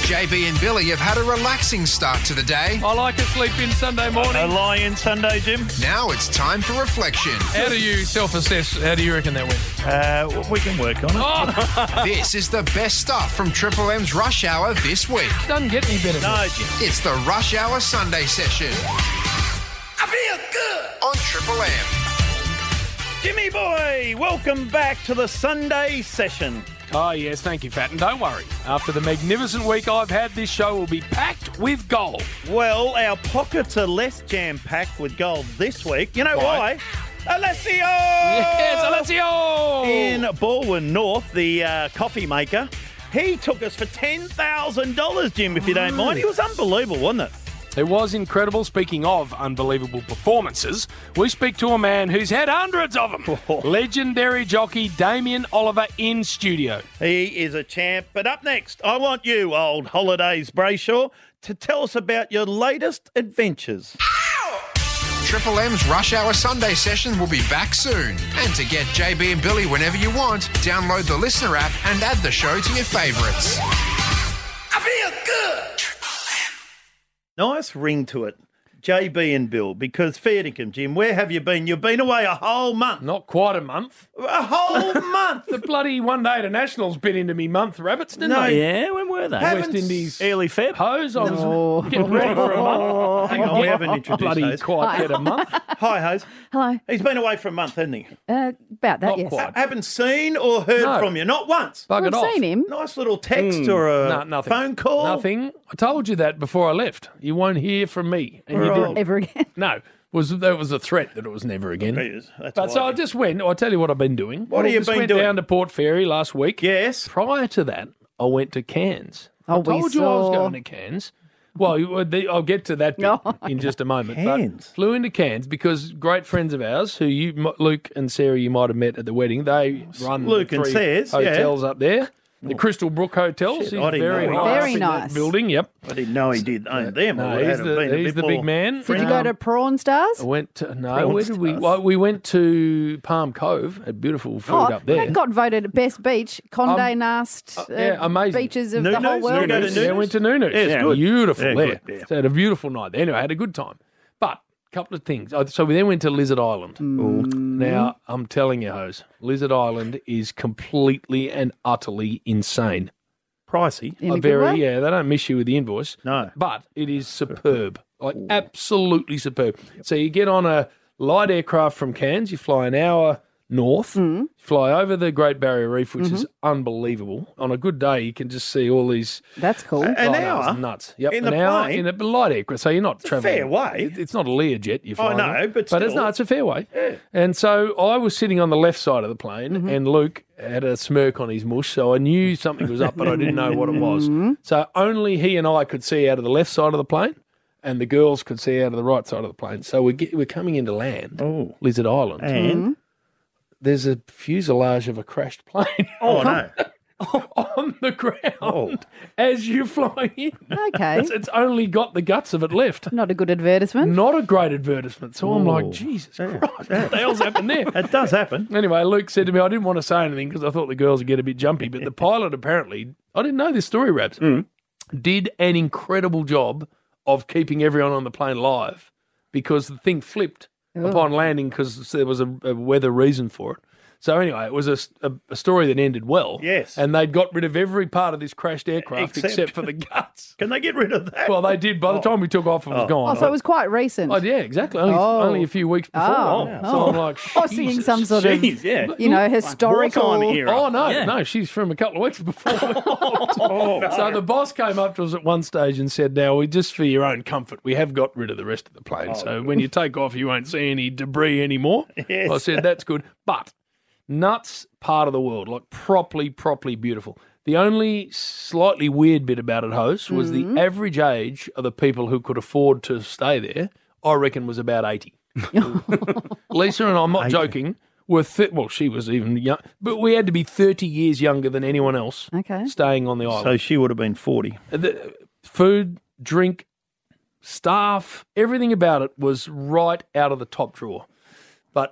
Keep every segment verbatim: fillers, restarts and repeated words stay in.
J B and Billy have had a relaxing start to the day. I like a sleep-in Sunday morning. A lie-in Sunday, Jim. Now it's time for reflection. How do you self-assess? How do you reckon that went? Uh, we can work on it. Oh, This is the best stuff from Triple M's Rush Hour this week. doesn't get any better. No, Jim. It's the Rush Hour Sunday session. I feel good on Triple M. Jimmy boy, welcome back to the Sunday session. Oh, yes, thank you, Fat. And don't worry, after the magnificent week I've had, this show will be packed with gold. Well, our pockets are less jam-packed with gold this week. You know Why? why? Alessio! Yes, Alessio! In Balwyn North, the uh, coffee maker, he took us for ten thousand dollars, Jim, if you don't mind. It was unbelievable, wasn't it? It was incredible. Speaking of unbelievable performances, we speak to a man who's had hundreds of them. Legendary jockey Damien Oliver in studio. He is a champ. But up next, I want you, old Holidays Brayshaw, to tell us about your latest adventures. Triple M's Rush Hour Sunday session will be back soon. And to get J B and Billy whenever you want, download the Listener app and add the show to your favourites. I feel good. Nice ring to it, J B and Bill, because fair dinkum, Jim, where have you been? You've been away a whole month. Not quite a month. A whole month. The bloody one day to Nationals bit into me month rabbits, didn't No, they? Yeah, when were they? Haven't West Indies Early Feb. hose. I was getting ready for a month. Hang on, we haven't introduced Bloody Hose. quite get a month. Hi, Hose. Hello. He's been away for a month, hasn't he? Uh, about that, Not yes. quite. Haven't seen or heard No. from you, not once. Bug I've it off. seen him. Nice little text or a No, nothing. phone call. Nothing. I told you that before I left. You won't hear from me. And you Right. didn't. Ever again. No. Was that was a threat that it was never again. Yes, that's But so why. I just went. I'll tell you what I've been doing. What have I you just been went doing? down to Port Fairy last week. Yes. Prior to that, I went to Cairns. Oh, I told we you I was saw- going to Cairns. Well, you- the- I'll get to that bit No. in just a moment. Cairns? But flew into Cairns because great friends of ours, who you, M- Luke and Sarah, you might have met at the wedding. They run Luke the and three Sarah's, yeah. hotels up there. The Crystal Brook Hotels. Shit, He's I didn't very know he high was. up Very in that nice. building. Yep. I didn't know he did own them. No, I would he's have the, been a he's bit the big more man. Did you friendly. go to Prawn Stars? I went to no. Prawn Where did we? Stars. Well, we went to Palm Cove. Had beautiful food Oh, up there. that got voted best beach. Condé Um, Nast. uh, yeah, amazing. Beaches of Nunu's? the whole Did world. you go to Yeah, Nunu's? I went to Nunu's. Yeah, it's good. Beautiful Yeah, there. good, yeah. So I had a beautiful night there. Anyway, I had a good time. But a couple of things. Uh, So we then went to Lizard Island. Now, I'm telling you, Hose, Lizard Island is completely and utterly insane. Pricey. In A a good very, way? yeah, they don't miss you with the invoice. No. But it is superb. Like, absolutely superb. So you get on a light aircraft from Cairns, you fly an hour north, Mm-hmm. fly over the Great Barrier Reef, which is unbelievable. On a good day, you can just see all these. That's cool. An Oh, no, hour? it's nuts. Yep, in an the hour plane? in a light aircraft. So you're not a traveling. fair way. It- It's not a Learjet you're I flying. know, on. but but it's still. no, it's a fair way. And so I was sitting on the left side of the plane, Mm-hmm. and Luke had a smirk on his mush, so I knew something was up, but I didn't know what it was. Mm-hmm. So only he and I could see out of the left side of the plane, and the girls could see out of the right side of the plane. So we get, we're coming into land, Oh. Lizard Island. And? There's a fuselage of a crashed plane Oh, no. on the ground Oh. as you're flying in. Okay. It's, it's only got the guts of it left. Not a good advertisement. Not a great advertisement. So I'm like, Oh. Jesus Yeah. Christ, what the hell's happened there? It does happen. Anyway, Luke said to me, I didn't want to say anything because I thought the girls would get a bit jumpy, but the pilot apparently, I didn't know this story, Rabs, did an incredible job of keeping everyone on the plane alive because the thing flipped upon landing because there was a, a weather reason for it. So anyway, it was a, a, a story that ended well. Yes. And they'd got rid of every part of this crashed aircraft Except- except, for the guts. Can they get rid of that? Well, they did. By the time we took off, it was gone. Oh, so it was quite recent. Oh, yeah, exactly. Only, Oh. only a few weeks before. Oh. So Oh. I'm like, I was thinking Jesus. some sort of, Jeez, yeah. you know, historical. wartime era. Oh, no, Yeah. no, she's from a couple of weeks before. So the boss came up to us at one stage and said, now, we just for your own comfort, we have got rid of the rest of the plane. so when you take off, you won't see any debris anymore. Yes. I said, that's good. But nuts part of the world, like properly, properly beautiful. The only slightly weird bit about it, Hose, was the average age of the people who could afford to stay there, I reckon, was about eighty. Lisa and I'm not joking, were th- well, she was even young, but we had to be thirty years younger than anyone else Okay. staying on the island. So she would have been forty. The food, drink, staff, everything about it was right out of the top drawer. But the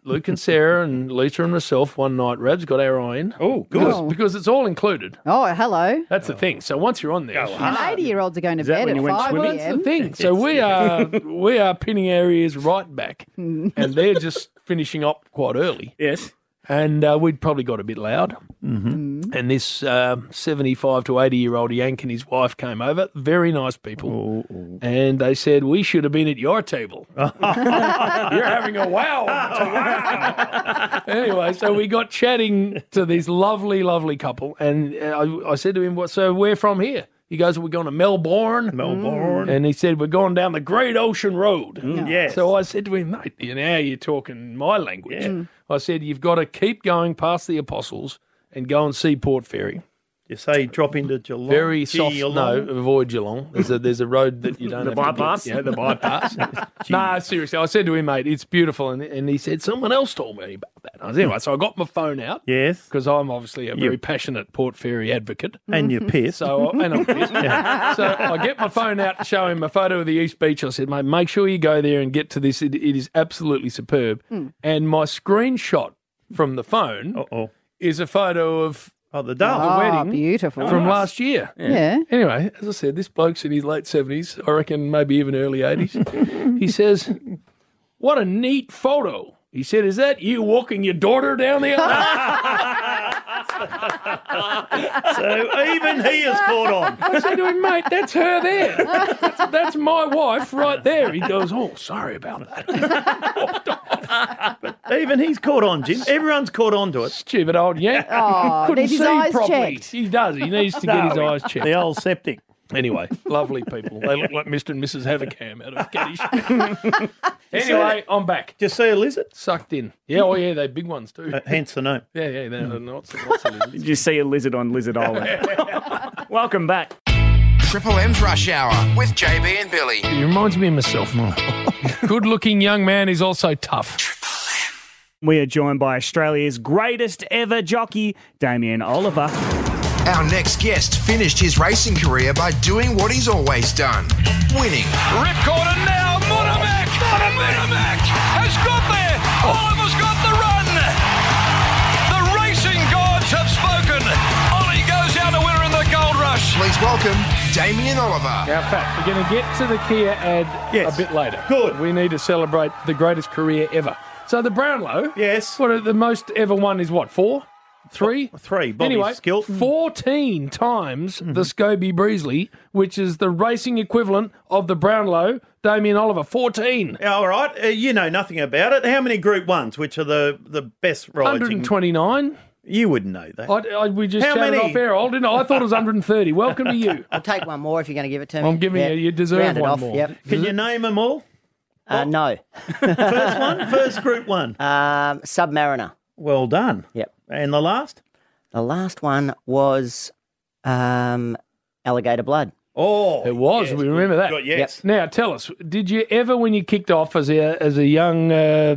Luke and Sarah and Lisa and myself one night. Rabs got our eye in. Oh, good. Because, Oh. because it's all included. Oh, hello. That's the thing. So once you're on there, Go she's- hard. And eighty-year-olds are going to that bed when at you went five swimming? That's the p.m. thing. So we are we are pinning our ears right back, and they're just finishing up quite early. Yes. And uh, we'd probably got a bit loud. Mm-hmm. And this um, seventy-five to eighty-year-old Yank and his wife came over. Very nice people. Oh, And they said, we should have been at your table. You're having a wow. wow. Anyway, so we got chatting to this lovely, lovely couple. And uh, I, I said to him, "What? So we're from here?" He goes, "We're going to Melbourne." Melbourne. And he said, "We're going down the Great Ocean Road." Mm, yes. So I said to him, "Mate, you know, you're talking my language." Yeah. I said, "You've got to keep going past the Apostles and go and see Port Fairy." You say drop into Geelong. Very soft. Geelong. No, avoid Geelong. There's a there's a road that you don't The have bypass? To get. Yeah, the bypass. No, seriously. I said to him, "Mate, it's beautiful," and, and he said, "Someone else told me about that." I was, anyway, so I got my phone out Yes. because I'm obviously a very passionate Port Fairy advocate. And you're pissed. So and I'm pissed. So I get my phone out to show him a photo of the East Beach. I said, "Mate, make sure you go there and get to this. It, it is absolutely superb." And my screenshot from the phone Uh-oh. is a photo of Oh, the Dale. Oh, wedding beautiful. from last year. yeah. Anyway, as I said, this bloke's in his late seventies, I reckon maybe even early eighties. He says, "What a neat photo." He said, "Is that you walking your daughter down the aisle?" So even he is caught on. I said to him, "Mate, that's her there. That's, that's my wife right there." He goes, "Oh, sorry about that." Even he's caught on, Jim. Everyone's caught on to it. Stupid old yank. Oh, Couldn't need his see eyes properly. checked. He does. He needs to get his eyes checked. The old septic. Anyway, lovely people. They look like Mister and Missus Havercam out of Caddyshack. Anyway, I'm back. Did you see a lizard? Sucked in. Yeah, oh yeah, they're big ones too. Uh, hence the name. Yeah, yeah, they're not, not so lizards. Did you see a lizard on Lizard Island? Welcome back. Triple M's Rush Hour with J B and Billy. He reminds me of myself. Good-looking young man is also tough. We are joined by Australia's greatest ever jockey, Damien Oliver. Our next guest finished his racing career by doing what he's always done, winning. Ripcord and now Monomac! Monomac has got there! Oliver's got the run! The racing gods have spoken! Ollie goes down the winner in the Gold Rush! Please welcome Damien Oliver. Now, Pat, we're going to get to the Kia ad Yes. a bit later. Good. We need to celebrate the greatest career ever. So the Brownlow, Yes. what are the most ever won is what, four? Three? Three. Bobby Anyway, Skilton. fourteen times the Scobie Breesley, which is the racing equivalent of the Brownlow, Damien Oliver, fourteen. Yeah, all right. Uh, you know nothing about it. How many Group Ones, which are the, the best rides? one in- hundred twenty-nine. You wouldn't know that. I, I, we just How chatted many? off air. I didn't know. I thought it was one hundred thirty. Welcome to you. I'll take one more if you're going to give it to me. I'm giving Yeah. you. You deserve Round it one off, more. Yep. Can you name them all? Uh, no. First one? First Group One. Um, Submariner. Well done. Yep. And the last? The last one was um, Alligator Blood. Oh, It was. yes, we remember that. good, yes. Now, tell us, did you ever, when you kicked off as a as a young uh,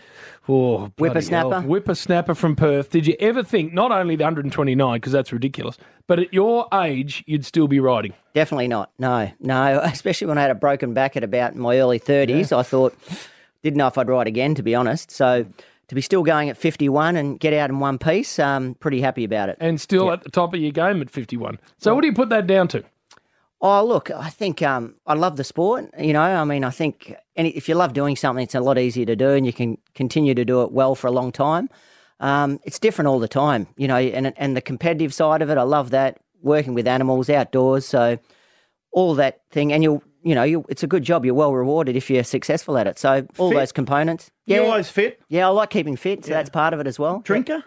oh, bloody Whippersnapper? hell, whippersnapper from Perth, did you ever think not only the one hundred twenty-nine, because that's ridiculous, but at your age, you'd still be riding? Definitely not. No, no. Especially when I had a broken back at about my early thirties. I thought, didn't know if I'd ride again, to be honest. So to be still going at fifty-one and get out in one piece, um, pretty happy about it. And still at the top of your game at fifty-one. So what do you put that down to? Oh, look, I think um, I love the sport. You know, I mean, I think any, if you love doing something, it's a lot easier to do and you can continue to do it well for a long time. Um, it's different all the time, you know, and and the competitive side of it, I love that, working with animals outdoors. So all that thing, and you'll, you know, you, it's a good job. You're well rewarded if you're successful at it. So all Fit? those components. You Yeah, always fit? yeah, I like keeping fit, so that's part of it as well. Drinker?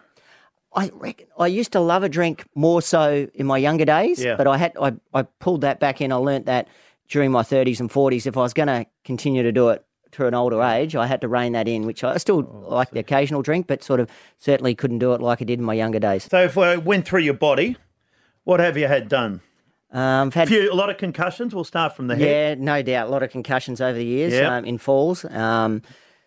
I reckon I used to love a drink more so in my younger days, Yeah. but I had I, I pulled that back in. I learnt that during my thirties and forties. If I was going to continue to do it to an older age, I had to rein that in, which I still like the occasional drink, but sort of certainly couldn't do it like I did in my younger days. So if I went through your body, what have you had done? Um, I've A, had, few, a lot of concussions. We'll start from the head. yeah, no doubt, a lot of concussions over the years Yeah. um, in falls, um,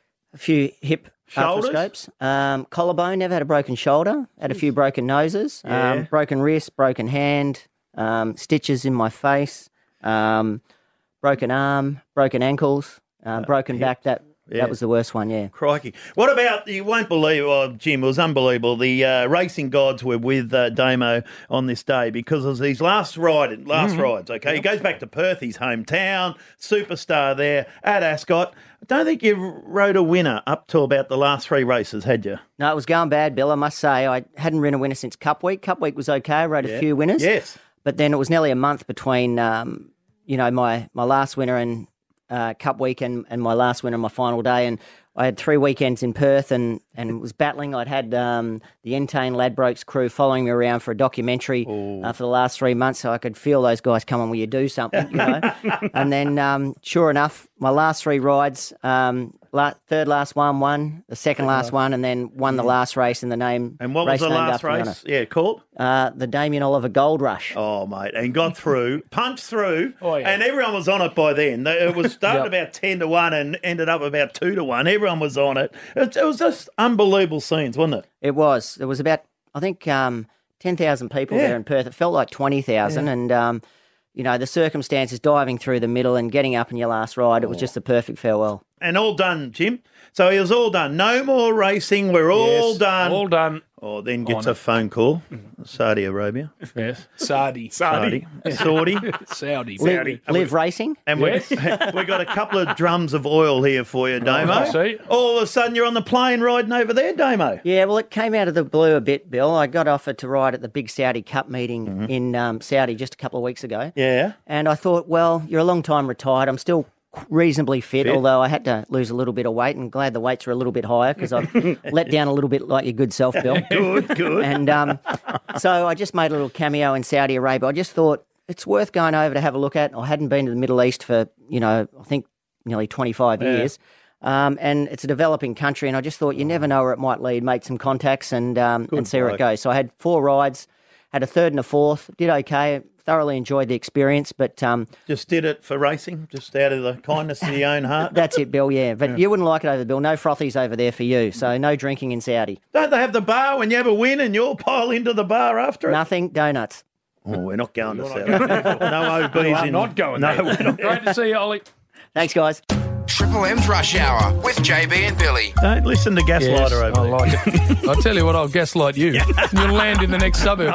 a few hip Shoulders? arthroscopes, um, collarbone, never had a broken shoulder, had a few broken noses, Yeah. um, broken wrist, broken hand, um, stitches in my face, um, broken arm, broken ankles, uh, broken back that Yeah. That was the worst one, yeah. Crikey. What about, you won't believe, oh, Jim, it was unbelievable. The uh, racing gods were with uh, Damo on this day because of his last ride, last Mm-hmm. rides, okay? He goes back to Perth, his hometown, superstar there at Ascot. I don't think you rode a winner up to about the last three races, had you? No, it was going bad, Bill. I must say, I hadn't ridden a winner since Cup Week. Cup Week was okay. I rode a Yeah. few winners. Yes. But then it was nearly a month between, um, you know, my, my last winner and uh, Cup Week and, and my last winner, my final day. And I had three weekends in Perth and, and was battling. I'd had um, the Entain Ladbrokes crew following me around for a documentary uh, for the last three months, so I could feel those guys coming, will you do something, you know? And then, um, sure enough, my last three rides, um, la- third last one won, the second last one, and then won the last race in the name. And what was race the named last after my race? Yeah, called? Uh, the Damien Oliver Gold Rush. Oh, mate, and got through, punched through, Oh, yeah. and everyone was on it by then. They- It was started Yep. about ten to one and ended up about two to one. Everyone was on it. It, it was just unbelievable scenes, wasn't it? It was. There was about, I think, um, ten thousand people Yeah. there in Perth. It felt like twenty thousand. And, um, you know, the circumstances, diving through the middle and getting up in your last ride, it was just a perfect farewell. And all done, Jim. So it was all done. No more racing. We're all Yes, done. All done. Oh, then gets On a phone call. Saudi Arabia. Yes. Saudi. Saudi. Saudi. Saudi. Live, live racing? And we Yes. we got a couple of drums of oil here for you, Damo. I see. All of a sudden you're on the plane riding over there, Damo. Yeah, well, it came out of the blue a bit, Bill. I got offered to ride at the big Saudi Cup meeting in um, Saudi just a couple of weeks ago. Yeah. And I thought, well, you're a long time retired. I'm still reasonably fit, Fit. although I had to lose a little bit of weight, and glad the weights are a little bit higher because I've let down a little bit like your good self, Bill. Good, good. And um, so I just made a little cameo in Saudi Arabia. I just thought it's worth going over to have a look at. I hadn't been to the Middle East for, you know, I think nearly twenty-five years. Um, and it's a developing country, and I just thought you never know where it might lead. Make some contacts and um, and see where it bloke. goes. So I had four rides, had a third and a fourth, did okay, thoroughly enjoyed the experience, but um, Just did it for racing, just out of the kindness of your own heart. that's it, Bill, yeah. But you wouldn't like it over, Bill. No frothies over there for you, so no drinking in Saudi. Don't they have the bar when you have a win and you all pile into the bar after it? Nothing, donuts. Oh, we're not going to Saudi. No O Bs We are in. not going No, there. we're not. Great to see you, Ollie. Thanks, guys. Triple M's Rush Hour with J B and Billy. Don't listen to Gaslighter Yes, over I there. like it. I'll tell you what, I'll gaslight you. You'll land in the next suburb.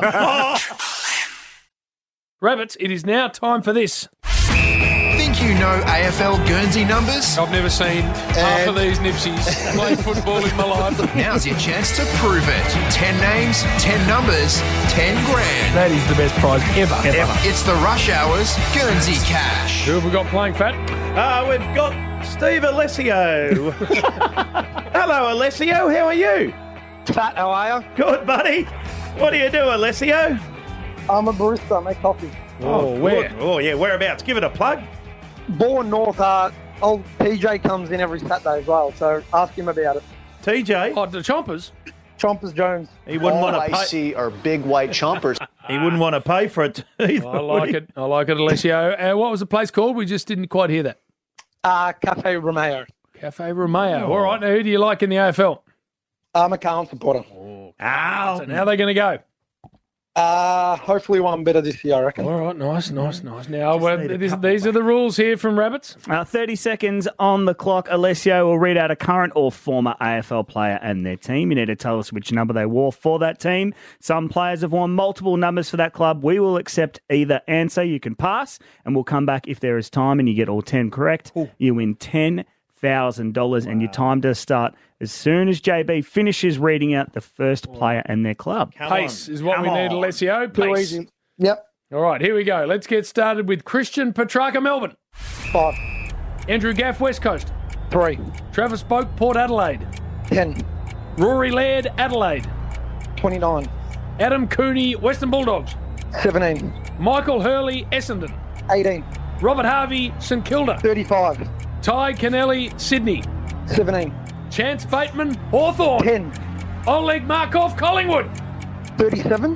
Rabbits, it is now time for this. Think you know A F L Guernsey numbers? I've never seen half of these nipsies play football in my life. Now's your chance to prove it. Ten names, ten numbers, ten grand. That is the best prize ever. Ever. It's the Rush Hour's Guernsey Cash. Who have we got playing fat? Uh, we've got Steve Alessio. Hello, Alessio. How are you? Fat, how are you? Good, buddy. What do you do, Alessio? I'm a barista, I make coffee. Oh, where? good. Oh, yeah. Whereabouts? Give it a plug. Born North, uh, old P J comes in every Saturday as well, so ask him about it. T J. Oh, the Chompers. Chompers Jones. He wouldn't All want I to pay. see are big white chompers. He wouldn't want to pay for it either. I would like he? it. I like it, Alessio. Uh, what was the place called? We just didn't quite hear that. Uh, Cafe Romeo. Cafe Romeo. All right. Now, who do you like in the A F L? I'm a Carlton supporter. Ow. And how are they going to go? Uh, hopefully one better this year, I reckon. All right. Nice, nice, nice. Now, well, need a this, couple, these are the rules here from Rabbits. Uh, thirty seconds on the clock. Alessio will read out a current or former A F L player and their team. You need to tell us which number they wore for that team. Some players have worn multiple numbers for that club. We will accept either answer. You can pass, and we'll come back if there is time and you get all ten correct. You win ten thousand dollars, and your time does start as soon as J B finishes reading out the first player and their club. Come Pace on. is what Come we need, on. Alessio. Too Pace. easy. Yep. All right, here we go. Let's get started with Christian Petrarca, Melbourne. Five. Andrew Gaff, West Coast. Three. Travis Boak, Port Adelaide. Ten. Rory Laird, Adelaide. Twenty-nine. Adam Cooney, Western Bulldogs. Seventeen. Michael Hurley, Essendon. Eighteen. Robert Harvey, St Kilda. Thirty-five. Ty Kennelly, Sydney. Seventeen. Chance Bateman, Hawthorn. Ten. Oleg Markov, Collingwood. Thirty-seven.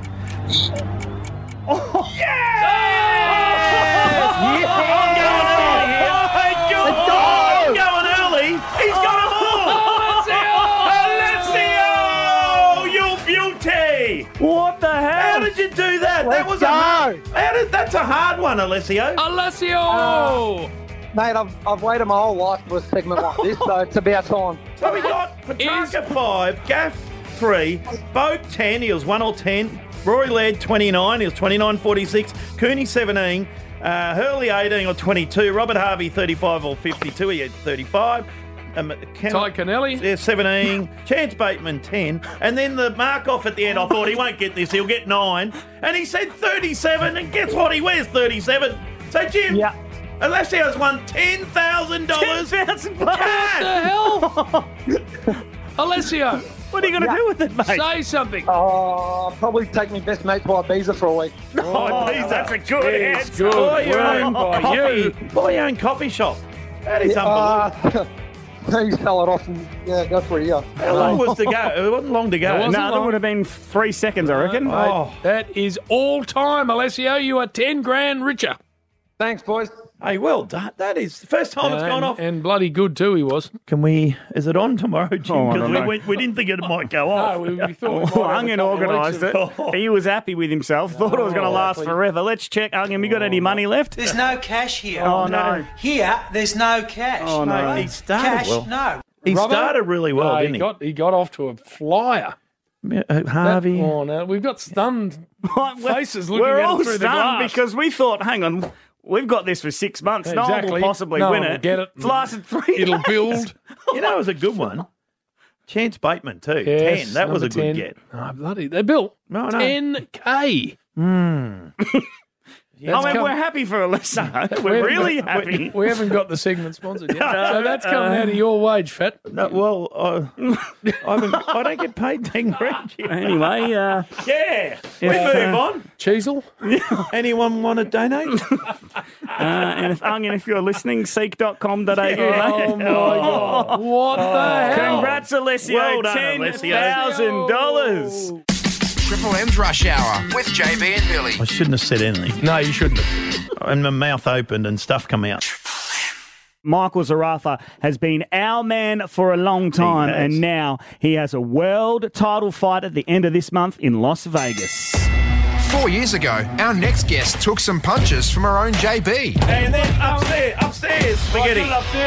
I'm going early. He's got them all. Alessio, you beauty. What the How hell? did you do that? that Let's was go. a hard, how did, that's a hard one, Alessio. Alessio! Mate, I've, I've waited my whole life for a segment like this, so it's about time. So we got Petrarca five, Gaff three, Boat ten, he was one all ten, Rory Laird twenty-nine, he was twenty-nine forty-six, Cooney seventeen, uh, Hurley eighteen or twenty-two, Robert Harvey thirty-five or fifty-two, he had thirty-five. Um, Ken- Ty Kennelly. Yeah, seventeen. Chance Bateman, ten. And then the mark off at the end, I thought he won't get this, he'll get nine. And he said thirty-seven, and guess what? He wears thirty-seven. So, Jim, Yeah. Alessio's won ten thousand dollars. ten thousand What the hell? Alessio, What are you going to do with it, mate? say something. Oh, I'll probably take my best mate to Ibiza for a week. Oh, geez, that's a good It's answer. good. Buy your Word own by coffee. you. Buy your own coffee shop. That is unbelievable. Uh, you sell it off and yeah, go for a year. How long was to go? It wasn't long to go. It wasn't No, that long. would have been three seconds, I reckon. Oh. That is all time, Alessio. You are ten grand richer. Thanks, boys. Hey, well done. That is the first time it's and, gone off. And bloody good too, he was. Can we? Is it on tomorrow, Jim? Oh, I Because don't we, know. we, we didn't think it might go off. No, we, we thought we might Well, have a Ungen couple of organised weeks it. of- He was happy with himself. Thought it was going to last forever. Let's check, Ungen. You got any money left? There's no cash here. Oh, no. Here, there's no cash. Oh, no. Mate, he started Cash, well. no. He Robbo? started really well, No, didn't he he? got he got off to a flyer. Yeah, uh, Harvey. That, oh no, we've got stunned We're- faces looking We're at all it through the stunned glass. because we thought, hang on, we've got this for six months. No one Exactly. will possibly No win one will it. get it. It's lasted three It'll days. build. You know, it was a good one. Chance Bateman too. Yes, ten. That was a number good ten. get. Oh, bloody, they built No, no. ten k. I mean, we're happy for Alyssa. We're really happy. We haven't got the segment sponsored yet, so that's coming out of your wage, Fat. No, well, uh, I, haven't, I don't get paid ten grand. Jim. Anyway, uh, Yeah, we Yeah. move on. Cheezel. Anyone want to donate? uh, and if Ungen, if you're listening, seek dot com dot a u. Oh my God! What the hell? Congrats, Alessio. Well done, ten Alessio. thousand dollars. Triple M's Rush Hour with J B and Billy. I shouldn't have said anything. No, you shouldn't have. And my mouth opened and stuff come out. Michael Zarafa has been our man for a long time, has. and now he has a world title fight at the end of this month in Las Vegas. Four years ago, our next guest took some punches from our own J B. And then upstairs, upstairs, spaghetti.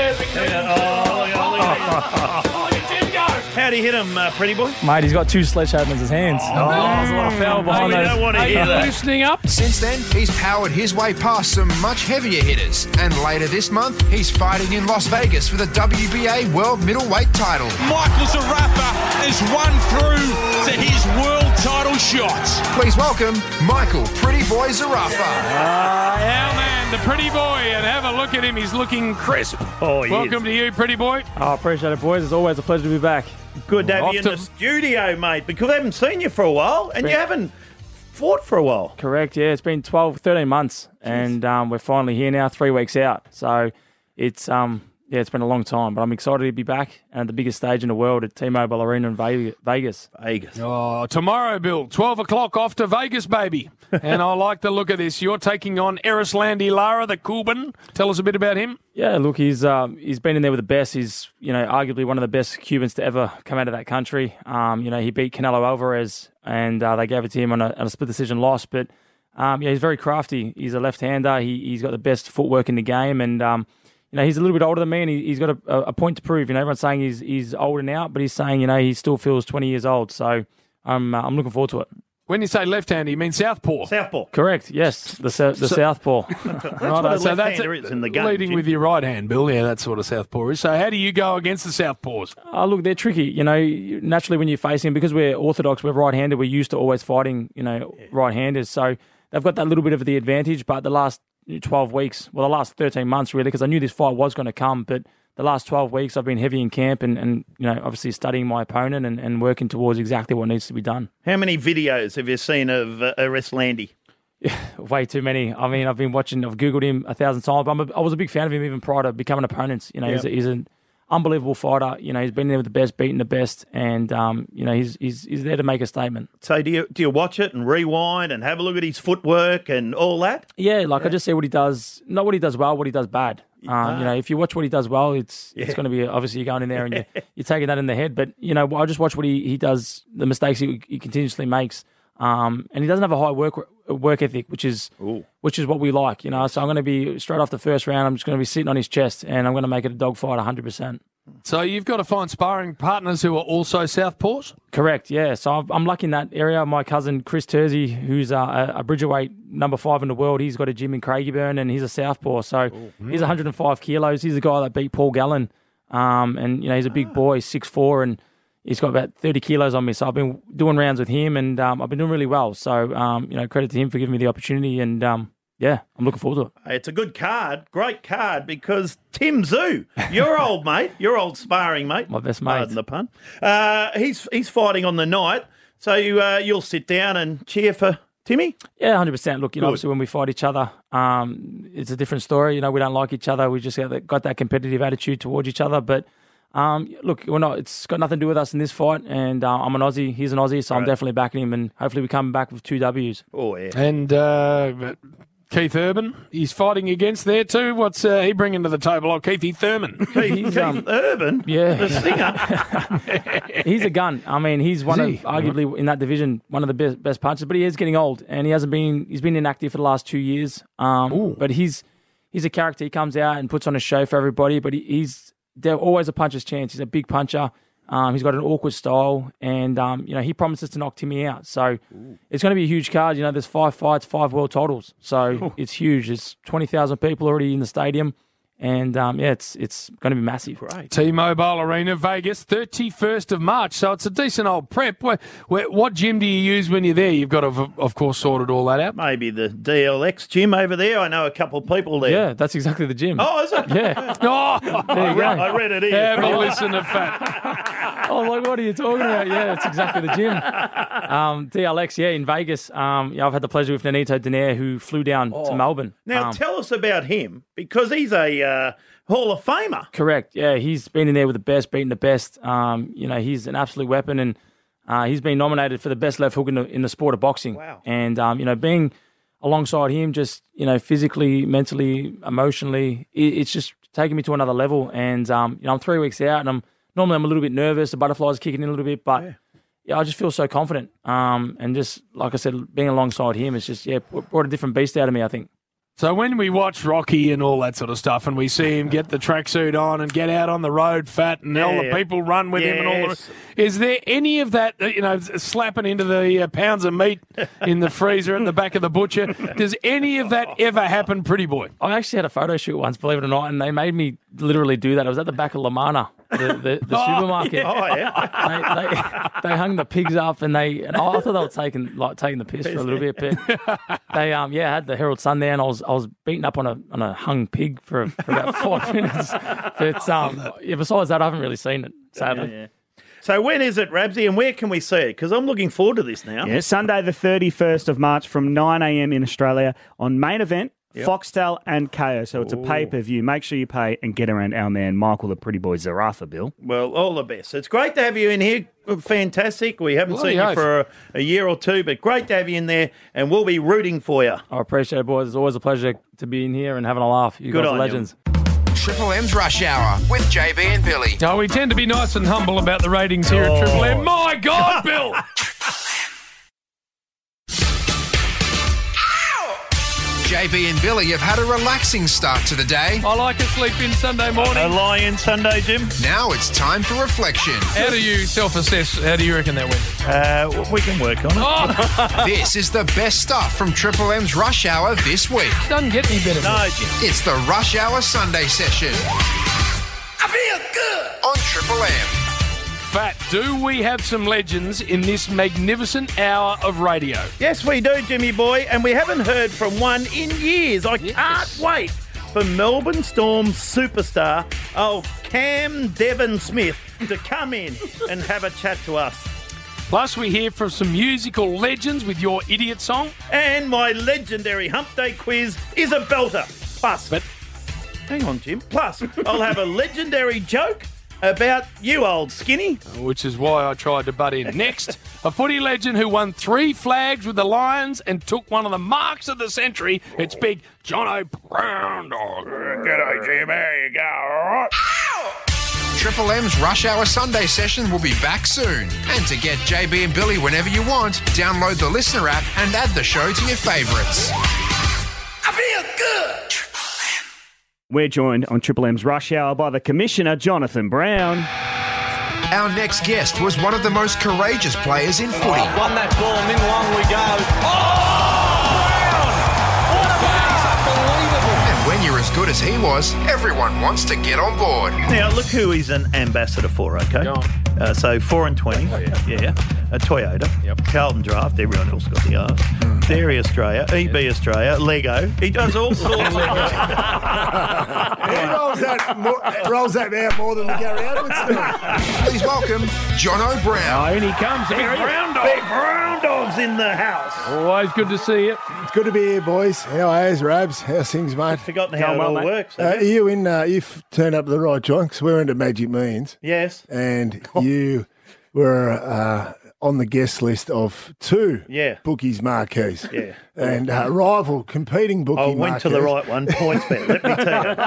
How'd he hit him, uh, pretty boy? Mate, he's got two sledgehammers in his hands. Oh, there's a lot of power behind we those. don't want to Are hear you that. loosening up? Since then, he's powered his way past some much heavier hitters. And later this month, he's fighting in Las Vegas for the W B A World Middleweight title. Michael Zarafa is one through to his world title shots. Please welcome Michael Pretty Boy Zarafa. Our man, the pretty boy, and have a look at him. He's looking crisp. Oh, he Welcome is. to you, pretty boy. Oh, appreciate it, boys. It's always a pleasure to be back. Good to have Off you in to- the studio, mate, because I haven't seen you for a while, and you haven't fought for a while. Correct, yeah. It's been twelve, thirteen months, and um, we're finally here now, three weeks out. So it's um, yeah, it's been a long time, but I'm excited to be back and at the biggest stage in the world at T-Mobile Arena in Ve- Vegas. Vegas. Oh, tomorrow, Bill, twelve o'clock off to Vegas, baby. And I like the look of this. You're taking on Erislandi Lara, the Cuban. Tell us a bit about him. Yeah, look, he's um, he's been in there with the best. He's, you know, arguably one of the best Cubans to ever come out of that country. Um, you know, he beat Canelo Alvarez, and uh, they gave it to him on a, on a split decision loss. But um, yeah, he's very crafty. He's a left-hander. He he's got the best footwork in the game, and um, you know, he's a little bit older than me, and he, he's got a, a point to prove. You know, everyone's saying he's he's older now, but he's saying, you know, he still feels twenty years old. So I'm uh, I'm looking forward to it. When you say left-hander, you mean southpaw? Southpaw. Correct. Yes, the the So- southpaw. That's what Right, a so that's left-hander it. is in the game. Leading Jim. with your right hand, Bill. Yeah, that's what a southpaw is. So how do you go against the southpaws? Oh, look, they're tricky. You know, naturally when you're facing, because we're orthodox, we're right-handed, we're used to always fighting, you know, right-handers. So they've got that little bit of the advantage. But the last twelve weeks, well, the last thirteen months, really, because I knew this fight was going to come. But the last twelve weeks, I've been heavy in camp and, and you know, obviously studying my opponent and, and working towards exactly what needs to be done. How many videos have you seen of uh, Erislandi? Way too many. I mean, I've been watching, I've Googled him a thousand times. But I'm a, I was a big fan of him even prior to becoming opponents. You know, he's, Yep. a, he's an unbelievable fighter. You know, he's been there with the best, beating the best. And, um, you know, he's, he's he's there to make a statement. So do you do you watch it and rewind and have a look at his footwork and all that? Yeah, like I just see what he does, not what he does well, what he does bad. Um, you know, if you watch what he does well, it's it's going to be, obviously you're going in there and you're, you're taking that in the head. But, you know, I just watch what he, he does, the mistakes he, he continuously makes. Um, and he doesn't have a high work work ethic, which is Ooh. which is what we like, you know. So I'm going to be straight off the first round. I'm just going to be sitting on his chest, and I'm going to make it a dogfight, one hundred percent. So you've got to find sparring partners who are also Southpaws? Correct, yeah. So I've- I'm lucky in that area. My cousin Chris Tersey, who's uh, a, a Bridgerweight number five in the world, he's got a gym in Craigieburn, and he's a Southpaw. So he's one hundred five kilos. He's the guy that beat Paul Gallen, um, and you know he's a big boy, six foot four, and he's got about thirty kilos on me. So I've been doing rounds with him, and um, I've been doing really well. So um, you know, credit to him for giving me the opportunity, and um, yeah, I'm looking forward to it. It's a good card, great card, because Tim Zoo, your old mate, your old sparring mate, My best mate. pardon the pun, uh, he's he's fighting on the night, so you, uh, you'll sit down and cheer for Timmy? Yeah, one hundred percent. Look, you know, Good. obviously when we fight each other, um, it's a different story. You know, we don't like each other. We just got that, got that competitive attitude towards each other. But um, look, we're not. It's got nothing to do with us in this fight. And uh, I'm an Aussie. He's an Aussie, so I'm Right. definitely backing him. And hopefully we come back with two W's. Oh, yeah. And uh, Keith Urban, he's fighting against there too. What's uh, he bringing to the table? Oh, Keithy Thurman. Keith, He's, Keith um, Urban, Yeah. the singer. He's a gun. I mean, he's one Is of he? arguably in that division one of the best, best punchers. But he is getting old, and he hasn't been. He's been inactive for the last two years. Um, but he's he's a character. He comes out and puts on a show for everybody. But he, he's there's always a puncher's chance. He's a big puncher. Um, he's got an awkward style, and um, you know he promises to knock Timmy out. So it's going to be a huge card. You know, there's five fights, five world titles, so it's huge. There's twenty thousand people already in the stadium, and um, yeah, it's it's going to be massive. Great. T-Mobile Arena, Vegas, thirty-first of March. So it's a decent old prep. Where, where, what gym do you use when you're there? You've got to, have, of course, sorted all that out. Maybe the D L X gym over there. I know a couple of people there. Yeah, that's exactly the gym. Oh, is it? Yeah. Oh, There you go. I read it here. have a listen to Fat. Oh, like, what are you talking about? Yeah, it's exactly the gym. Um, D L X, yeah, in Vegas. Um, yeah, I've had the pleasure with Nonito Donaire, who flew down to Melbourne. Now, Um, tell us about him, because he's a uh, Hall of Famer. Correct. Yeah, he's been in there with the best, beating the best. Um, you know, he's an absolute weapon, and uh, he's been nominated for the best left hook in the, in the sport of boxing. Wow. And, um, you know, being alongside him, just, you know, physically, mentally, emotionally, it, it's just taken me to another level. And, um, you know, I'm three weeks out, and I'm normally I'm a little bit nervous. The butterflies kicking in a little bit, but yeah, yeah I just feel so confident. Um, and just, like I said, being alongside him, it's just, yeah, brought a different beast out of me, I think. So when we watch Rocky and all that sort of stuff, and we see him get the tracksuit on and get out on the road fat, and all the Yeah. people run with him, and all Yes. the, is there any of that? uh, You know, slapping into the uh, pounds of meat in the freezer at the back of the butcher. Does any of that ever happen, pretty boy? I actually had a photo shoot once, believe it or not, and they made me literally do that. I was at the back of Lamana, the, the, the Oh, supermarket. Oh, yeah. They, they, they hung the pigs up, and they. And I thought they were taking like taking the piss for a little bit, but they um yeah had the Herald Sun there, and I was I was beaten up on a on a hung pig for, for about five minutes. But um yeah, besides that, I haven't really seen it, sadly. So when is it, Rabsy, and where can we see it? Because I'm looking forward to this now. Yeah, Sunday the thirty-first of March from nine a.m. in Australia on Main Event, Foxtel and K O. So it's a pay-per-view. Make sure you pay and get around our man Michael, the pretty boy Zarafa, Bill. Well, all the best. It's great to have you in here. Fantastic. We haven't Bloody seen you oath. for a, a year or two, but great to have you in there, and we'll be rooting for you. I appreciate it, boys. It's always a pleasure to be in here and having a laugh. You Good guys are on you. legends. Triple M's Rush Hour with J B and Billy. No, we tend to be nice and humble about the ratings here at Triple M. My God, Bill! J B and Billy have had a relaxing start to the day. I like a sleep-in Sunday A morning. Lion Sunday, Jim. Now it's time for reflection. How do you self-assess? How do you reckon that went? Uh, we can work on it. Oh, This is the best stuff from Triple M's Rush Hour this week. doesn't get any better. No, Jim. It's the Rush Hour Sunday session. I feel good on Triple M. Fat, do we have some legends in this magnificent hour of radio? Yes, we do, Jimmy boy, and we haven't heard from one in years. I Yes. can't wait for Melbourne Storm superstar, oh, Cam Devon Smith, to come in and have a chat to us. Plus, we hear from some musical legends with your idiot song. And my legendary Hump Day quiz is a belter. Plus, But hang on, Jim. Plus, I'll have a legendary joke about you, old skinny. which is why I tried to butt in. Next, a footy legend who won three flags with the Lions and took one of the marks of the century. It's big Jono Brown Dog. G'day, Jim. How you go? All right. Triple M's Rush Hour Sunday session will be back soon. And to get J B and Billy whenever you want, download the Listener app and add the show to your favourites. I feel good. We're joined on Triple M's Rush Hour by the Commissioner, Jonathan Brown. Our next guest was one of the most courageous players in footy. Oh, won that ball, and in long we go. Oh, Brown! What a pass! Unbelievable. And when you're as good as he was, everyone wants to get on board. Now, look who he's an ambassador for, okay? Go on. Uh, so, four and twenty. Oh, yeah. yeah. A Toyota. Yep. Carlton Draft. Everyone else got the R. Mm. Dairy Australia. E B yep. Australia. Lego. He does all sorts of Lego. He rolls that, more, rolls that out more than the Gary Edwards do. Please welcome John O'Brown. Oh, in he comes. Big Here he brown dog. Big brown dog's in the house. Always good to see you. It's good to be here, boys. How are you, Rabs? How's things, mate? I've forgotten how it all mate. works. Uh, are you in? Uh, you've turned up to the right joint because we're into Magic Millions. Yes. And you were uh, on the guest list of two yeah. bookies marquees. Yeah. And uh, rival competing bookie I went marquees. to the right one, PointsBet, let me tell you.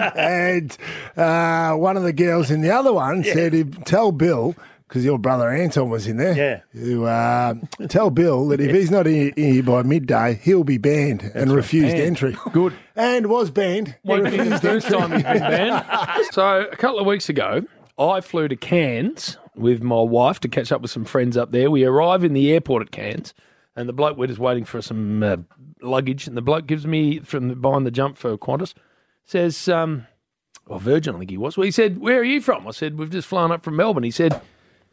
And uh, one of the girls in the other one yeah. said, tell Bill, because your brother Anton was in there, yeah. to uh, tell Bill that if he's not here, here by midday, he'll be banned That's and right. refused banned. entry. Good. And was banned. Won't be the first time he's been banned. So a couple of weeks ago, I flew to Cairns with my wife to catch up with some friends up there. We arrive in the airport at Cairns, and the bloke, we're just waiting for some uh, luggage, and the bloke gives me, from the, behind the jump for Qantas, says, um, well, Virgin, I think he was. Well, he said, where are you from? I said, we've just flown up from Melbourne. He said,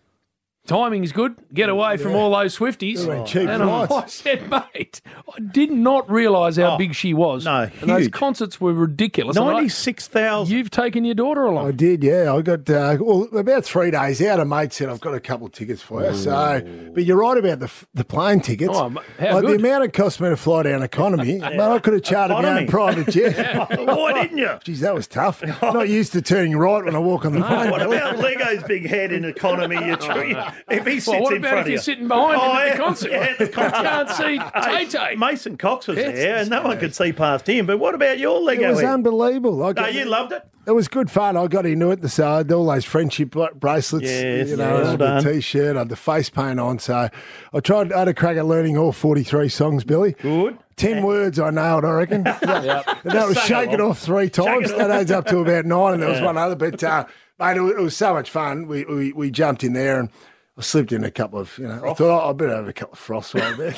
timing's good. Get away from Yeah. all those Swifties. They were cheap and I, flights. I said, mate, I did not realise how Oh, big she was. no, And those huge. concerts were ridiculous. And I- ninety-six thousand. You've taken your daughter along. I did, yeah. I got uh, well, about three days out. A mate said, I've got a couple of tickets for you. So, but you're right about the the plane tickets. Oh, how like good. the amount it cost me to fly down economy, man, I could have chartered my own Economy. private jet. Why didn't you? Geez, that was tough. Not used to turning right when I walk on the plane. What about Lego's big head in economy? You treat, if he sits Well, what in about front if of you're you? sitting behind him Oh, at yeah, the concert? yeah, at the concert. Can't see Hey, Tay-Tay. Mason Cox was Yes, there, and no one yes. could see past him. But what about your Lego It was head? unbelievable. Like, No, you loved it? It was good fun. I got into it. So I had all those friendship bra- bracelets, Yes, you know, well I had done. the T-shirt, I had the face paint on. So I tried, I had a crack at learning all forty-three songs, Billy. Good. Ten words I nailed, I reckon. And that was Sing shake it along. off three times. it That off. adds up to about nine, and there was Yeah. one other. But, uh, mate, it was, it was so much fun. We, we we jumped in there and I slipped in a couple of, you know, I thought, oh, I better have a couple of frosts while I'm there.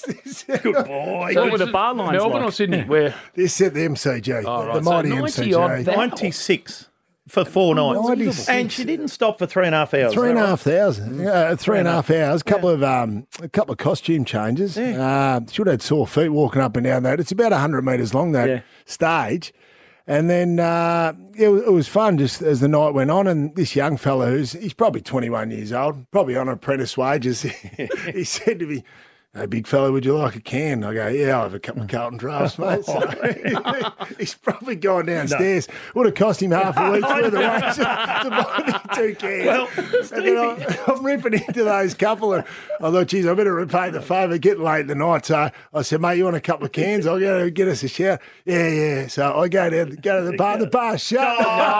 Good boy. So what were the bar lines Melbourne like? or Sydney? Where? This set the M C G, Oh, the, right. the So mighty ninety odd M C G. thou- ninety-six for four nights. ninety-six. And she didn't stop for three and a half hours. Three and a right? half thousand, yeah, three and a half hours. Couple of um, a couple of costume changes. Uh, should have had sore feet walking up and down that. It's about hundred metres long that Yeah. stage, and then uh, it, was, it was fun just as the night went on. And this young fella, who's he's probably twenty-one years old, probably on apprentice wages, he said to me, "Hey, big fella, would you like a can?" I go, "Yeah, I'll have a couple of Carlton Drafts, mate." So he's probably gone downstairs. Would have cost him half a week's worth of wages to buy me two cans. Well, And then I, I'm ripping into those couple, and I thought, geez, I better repay the favour. Getting late in the night, so I said, "Mate, you want a couple of cans? I'll go get us a shower." Yeah, yeah. So I go down, go to the bar. The bar's shut.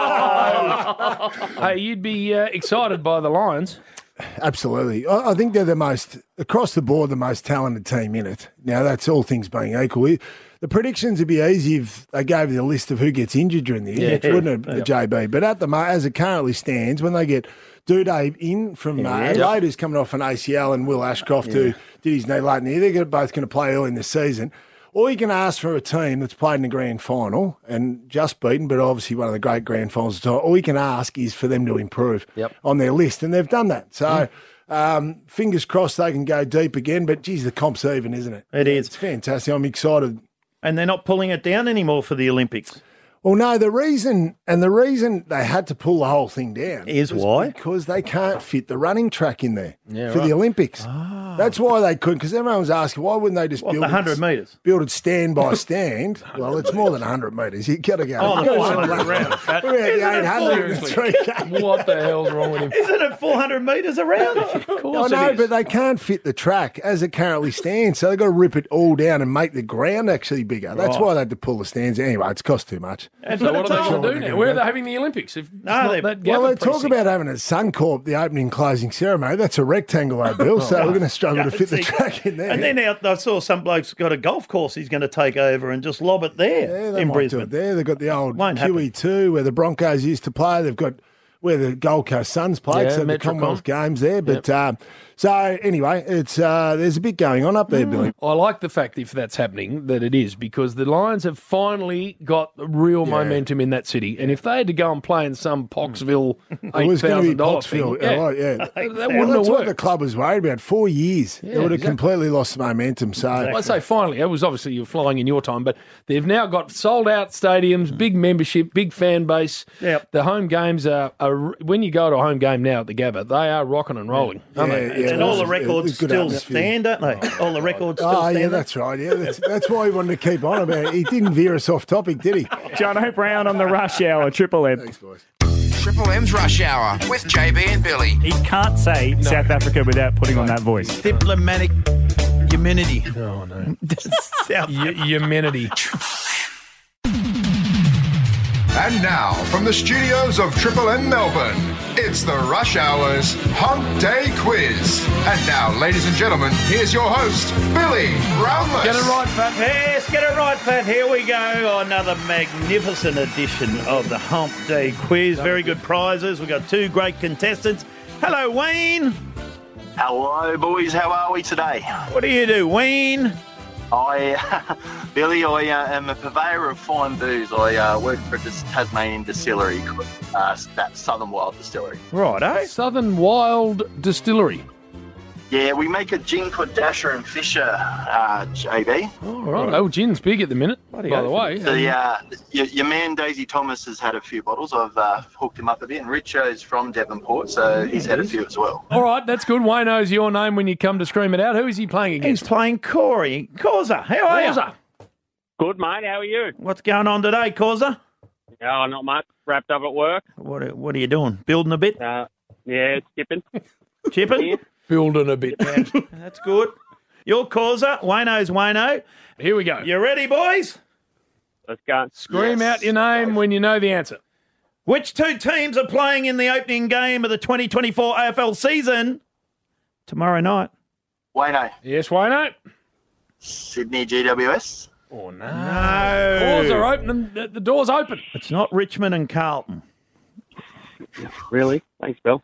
Hey, you'd be uh, excited by the Lions. Absolutely. I, I think they're the most, across the board, the most talented team in it. Now, that's all things being equal. We, the predictions would be easy if they gave you a list of who gets injured during the year, Yeah. wouldn't it, J B? But at the mo- as it currently stands, when they get Duday in from uh, Adelaide, who's coming off an A C L, and Will Ashcroft, who did his knee late in the year, they're both going to play early in the season. All you can ask for a team that's played in the grand final and just beaten, but obviously one of the great grand finals of the time, all you can ask is for them to improve Yep. on their list, and they've done that. So um, fingers crossed they can go deep again, but geez, the comp's even, isn't it? It is. It's fantastic. I'm excited. And they're not pulling it down anymore for the Olympics. Well, no, the reason, and the reason they had to pull the whole thing down Is was why? Because they can't fit the running track in there Yeah, for right. the Olympics. That's why they couldn't, because everyone was asking, why wouldn't they just What, build the it- one hundred metres? Build it stand by stand. Well, it's more than one hundred metres. You've got to go. Oh, you've got to four go hundred around. around. We're at Isn't it eight hundred and three K. What the hell's wrong with him? Isn't it four hundred metres around? Of I course know, it is. but they can't fit the track as it currently stands. So they've got to rip it all down and make the ground actually bigger. That's Right. why they had to pull the stands. Anyway, it's cost too much. So what are they going to do now? Where are they having the Olympics? If it's not they- that Well, Gabba they talk precinct? about having a Suncorp, the opening and closing ceremony. That's a rectangle, though, Bill, so we're going to struggle to fit the track in there. And then out, I saw some bloke's got a golf course he's going to take over and just lob it there Yeah, they in might Brisbane. do it there. They've got the old Won't Q E two where the Broncos used to play. They've got where the Gold Coast Suns play, Yeah, so the Metricon. Commonwealth Games there. But um, so anyway, it's uh, there's a bit going on up there, Billy. I like the fact, if that's happening, that it is, because the Lions have finally got real Yeah. momentum in that city. And if they had to go and play in some Poxville It eight was going to be thousand dollars thing, Pottsville. yeah, Yeah, right, yeah. that, that Well, wouldn't that's have what the worked. club was worried about. Four years, Yeah, they would have exactly. completely lost momentum. So I say finally, it was obviously you're flying in your time, but they've now got sold out stadiums, big membership, big fan base. Yep. The home games are, are when you go to a home game now at the Gabba, they are rocking and rolling, aren't Yeah, they? yeah. and all the it was- it records was good still atmosphere. stand, don't they? All the records still Oh, stand. yeah, that's right. Yeah, that's, that's why he wanted to keep on about it. He didn't veer us off topic, did he? Jono Brown on the Rush Hour, Triple M. Thanks, boys. Triple M's Rush Hour with J B and Billy. He can't say South Africa without putting on that voice. Diplomatic immunity. Oh no, South y- humanity. And now, from the studios of Triple M Melbourne, it's the Rush Hour's Hump Day Quiz. And now, ladies and gentlemen, here's your host, Billy Brownless. Get it right, fat. Yes, get it right, Fat. Here we go. Another magnificent edition of the Hump Day Quiz. Very good prizes. We've got two great contestants. Hello, Wayne. Hello, boys. How are we today? What do you do, Wayne? I, Billy, I uh, am a purveyor of fine booze. I uh, work for a dis- Tasmanian distillery, uh, that Southern Wild Distillery. Right, eh? Southern Wild Distillery. Yeah, we make a gin called Dasher and Fisher, uh, J B. All right. Oh, gin's big at the minute. By the way, The, uh, your, your man Daisy Thomas has had a few bottles. I've uh, hooked him up a bit. And Richo's from Devonport, so he's had a few as well. all right, that's good. Wayne knows your name when you come to scream it out. Who is he playing against? He's playing Corey. Causa, how are you? Causa. Good, mate. How are you? What's going on today, Causa? Oh, not much. Wrapped up at work. What are, what are you doing? Building a bit? Uh, yeah, skipping. Chipping? Building a bit. That's good. Your Causa. Wayno's Wayno. Here we go. You ready, boys? Let's go. Scream yes. out your name when you know the answer. Which two teams are playing in the opening game of the twenty twenty-four A F L season tomorrow night? Wayno. Yes, Wayno. Sydney G W S. Oh, no. No. Doors are open. The, the door's open. It's not Richmond and Carlton. Really? Thanks, Bill.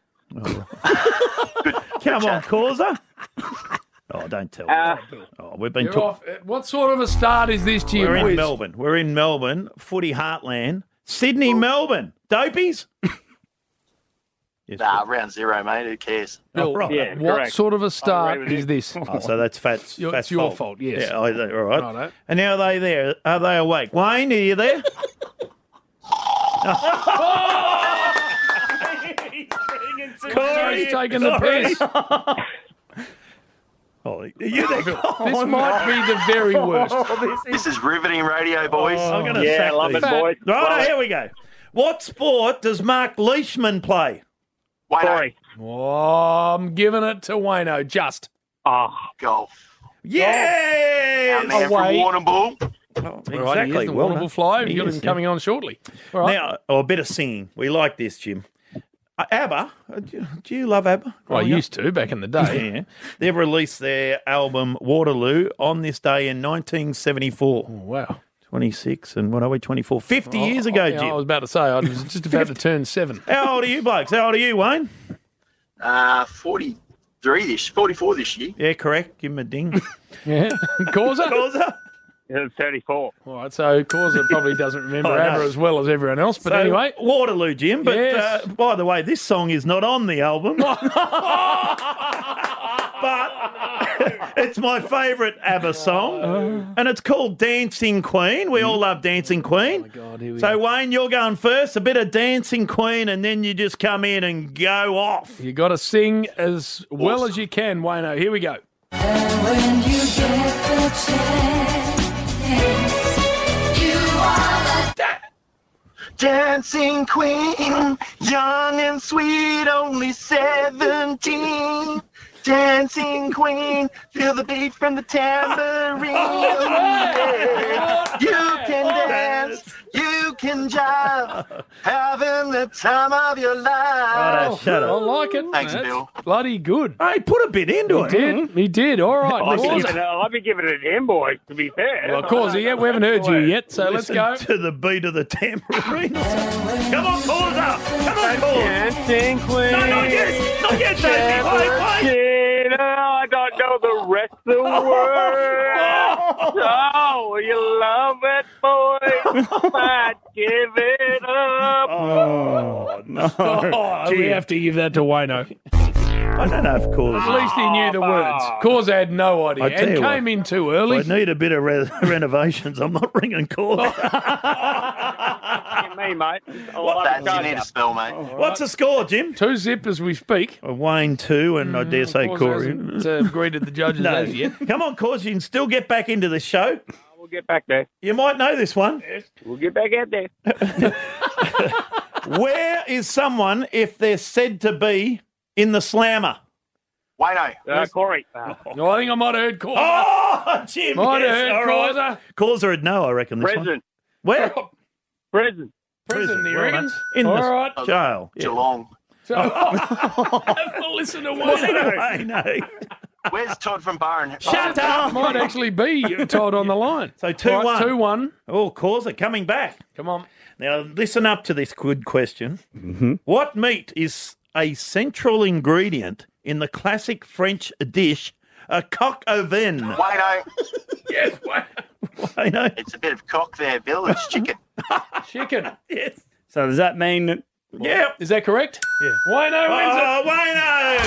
Come on, Causa. Oh, don't tell Uh, me. Oh, we've been You're talking. off. Uh, What sort of a start is this to your We're in quiz? Melbourne. We're in Melbourne, footy heartland. Sydney, Melbourne. Dopies? Yes, Nah, round zero, mate. Who cares? Bill, right. Yeah, what correct. sort of a agree start with is you. this? Oh, so that's Fat's, Your- Fat's it's your fault, yes. Yeah, oh, all right. Righto. And now are they there? Are they awake? Wayne, are you there? Corey's taking the piss. Oh, are you there? This might be the very worst. This is riveting radio, boys. I'm going to Yeah, sack love these. it, boys. Right, Love here we go. What sport does Mark Leishman play? Wayno. Sorry. Oh, I'm giving it to Wayno. Just. Oh, Golf. Yes! Our man from Away. Warrnambool. Oh, Right, he exactly. is the Well Warrnambool done. Flyer. You've He got is, him yeah. coming on shortly. All right. Now, oh, a bit of singing. We like this, Jim. Uh, ABBA. uh, Do do you love ABBA? I growing up? used to back in the day. Yeah. They've released their album Waterloo on this day in nineteen seventy-four. Oh, wow. twenty-six, and what are we, twenty-four? fifty years ago, Yeah, Jim. I was about to say, I was just about to turn seven. How old are you, blokes? How old are you, Wayne? Uh, forty-three this, forty-four this year. Yeah, correct. Give him a ding. Yeah. Causa? Causa? yeah, thirty-four. All right, so Causa probably doesn't remember Oh, no. ABBA as well as everyone else. But So, anyway. Waterloo, Jim. But Yes. uh, by the way, this song is not on the album. But it's my favourite ABBA song, and it's called Dancing Queen. We all love Dancing Queen. Oh, God, here we So, go. Wayne, you're going first. A bit of Dancing Queen, and then you just come in and go off. You got to sing as well as you can, Wayno. Here we go. When you get the chance, you are the Dancing queen, young and sweet, only seventeen. Dancing queen, feel the beat from the tambourine. Yeah. You can dance, you can and jive, having the time of your life. Righto, shut I up. like it. Thanks, That's Bill. bloody good. Hey, put a bit into He it. did. He did. All right. I'd be, Listen- giving it, I'd be giving it an M, boy, to be fair. Well, of course, yeah, we haven't heard you yet, so let's Listen go. to the beat of the tambourine. Come on, call us up. Come on, call us. Dancing Queen. No, not yet. Not yet, Davey. Wait, wait. I don't know the rest of the words. Oh, you love it, boy. But give it up. Oh, no. Oh, we Gee, have to give that to Wayno. I don't know if call At least he knew the words. Cause had no idea I tell and you came what, in too early. If I need a bit of re- renovations. I'm not ringing calls. me, mate. What that you need to spell, mate? What's the score, Jim? Two zip as we speak. Uh, Wayne two, and I dare say Course Corey. hasn't, uh, greeted the judges No. as yet. Come on, Cause, you can still get back into the show. We'll get back there. You might know this one. We'll get back out there. Where is someone if they're said to be in the slammer? Wayno. Uh, Corey. No, I think I might have heard Causer. Oh, Jim. Might have yes, heard all right. Causer. Causer would know, I reckon. This Prison. one. Where? Prison. Prison, he Well reckons? done. In All the right. jail. Yeah. Geelong. So, have to listen to What's Wayno. it away? No. Where's Todd from Byron? Shut up. Might actually be Todd on the line. So two All right, one. two one. Oh, Causer coming back. Come on. Now, listen up to this good question. Mm-hmm. What meat is a central ingredient in the classic French dish, a coq au vin? Wayno. Yes, wait. I know. It's a bit of cock there, Bill. It's chicken. Chicken. Yes. So does that mean that Yeah. Is that correct? Yeah. Wayno wins Oh, it. Wayno!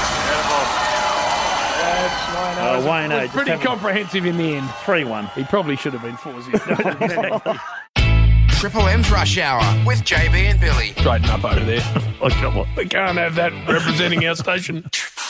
That's Wayno. Oh, It was- Wayno, it was just pretty having- comprehensive in the end. three one. He probably should have been four zero. Triple M's Rush Hour with J B and Billy. Straighten up over there. Oh, come on. We can't have that representing our station.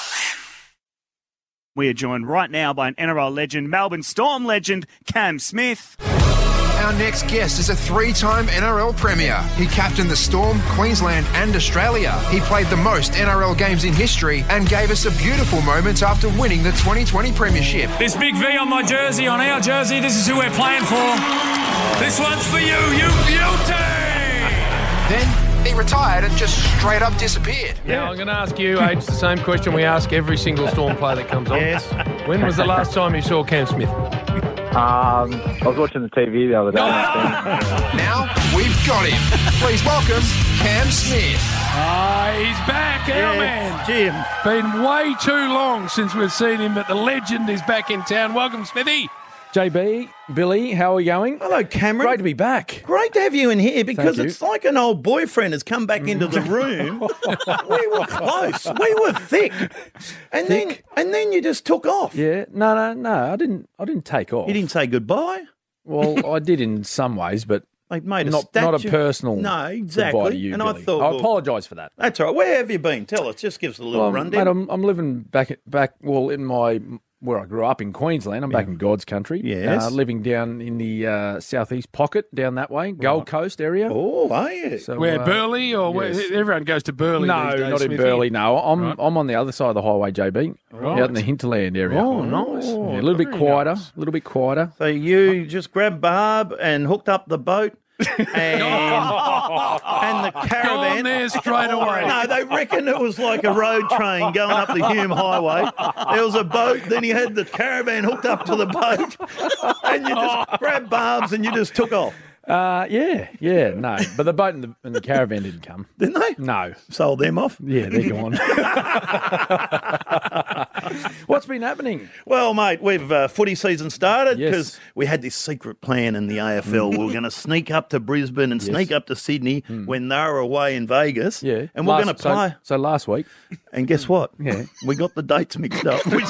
we are joined right now by an N R L legend, Melbourne Storm legend, Cam Smith. Our next guest is a three-time N R L Premier. He captained the Storm, Queensland and Australia. He played the most N R L games in history and gave us a beautiful moment after winning the twenty twenty Premiership. This big V on my jersey, on our jersey, this is who we're playing for. This one's for you, you beauty! Then he retired and just straight up disappeared. Now, I'm going to ask you, H, the same question we ask every single Storm player that comes on. Yes. When was the last time you saw Cam Smith? Um, I was watching the T V the other day. Now we've got him. Please welcome Cam Smith. Ah, he's back, our man. Jim. Been way too long since we've seen him, but the legend is back in town. Welcome, Smithy. J B, Billy, how are we going? Hello, Cameron. Great to be back. Great to have you in here because Thank you. it's like an old boyfriend has come back into the room. We were close. We were thick. And then and then you just took off. Yeah, no, no, no. I didn't. I didn't take off. You didn't say goodbye. Well, I did in some ways, but They made a not not a statue. personal. No, goodbye exactly. to you, and I Billy. thought, I well, apologise for that. that's all right. Where have you been? Tell us. Just give us a little Well, rundown. mate, I'm I'm living back at, back well in my where I grew up in Queensland. I'm back in God's country. Yes. uh, living down in the uh, southeast pocket down that way, Gold Coast area. Oh, are you? So, Where, uh, Burleigh? Or where, yes. everyone goes to Burleigh No, these days, not in Smithy. Burleigh. No, I'm Right. I'm on the other side of the highway, J B, Right. out in the hinterland area. Oh, nice. Yeah, a little bit Very quieter, nice. a little bit quieter. So you just grabbed Barb and hooked up the boat and, and the Gone caravan. there straight away. No, they reckon it was like a road train going up the Hume Highway. There was a boat, then you had the caravan hooked up to the boat, and you just grabbed Barb's and you just took off. Uh, yeah, yeah, no. But the boat and the, and the caravan didn't come. Didn't they? No. Sold them off? Yeah, they're gone. What's been happening? Well, mate, we've uh, footy season started Yes. because we had this secret plan in the A F L. We were going to sneak up to Brisbane and Yes. sneak up to Sydney when they were away in Vegas. Yeah. And we're Last- going to play. So, so last week. And guess what? Yeah. We got the dates mixed up. Which-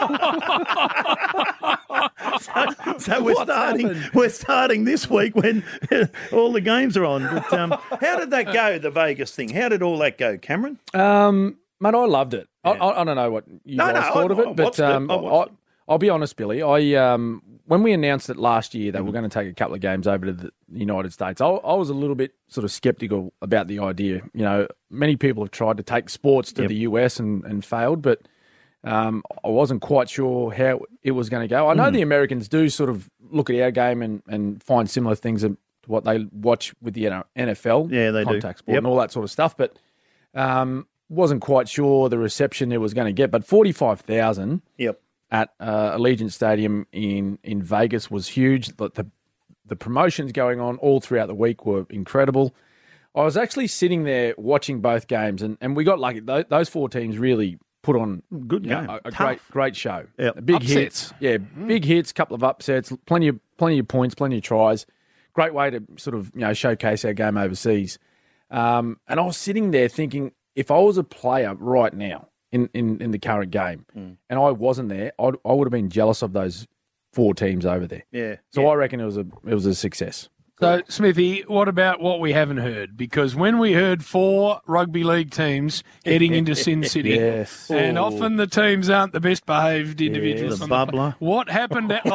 so, so we're What's starting. happened? We're starting this week when all the games are on. But um, how did that go? The Vegas thing. How did all that go, Cameron? Um, mate, I loved it. I, I, I don't know what you No, guys no, thought I- of I it, but watched it. um, I watched I, I'll be honest, Billy. I um, when we announced it last year that we're going to take a couple of games over to the United States, I, I was a little bit sort of sceptical about the idea. You know, many people have tried to take sports to Yep. the U S and, and failed, but um, I wasn't quite sure how it was going to go. I know Mm. the Americans do sort of look at our game and, and find similar things to what they watch with the N F L, Yeah, they do. contact sport Yep. and all that sort of stuff. But um, wasn't quite sure the reception it was going to get. But forty-five thousand Yep. at uh, Allegiant Stadium in, in Vegas was huge. But the the promotions going on all throughout the week were incredible. I was actually sitting there watching both games, and, and we got lucky. Those, those four teams really put on Good you know, game. a, a Tough. great great show. Yep. Big Upsets. hits, yeah, big hits, couple of upsets, plenty of plenty of points, plenty of tries. Great way to sort of you know showcase our game overseas. Um, and I was sitting there thinking, if I was a player right now in, in, in the current game, Mm. and I wasn't there, I'd, I would have been jealous of those four teams over there. Yeah. So I reckon it was a it was a success. So, Smithy, what about what we haven't heard? Because when we heard four rugby league teams heading into Sin City, Yes. and Oh. often the teams aren't the best behaved individuals. the on bubbler. The, what happened? At,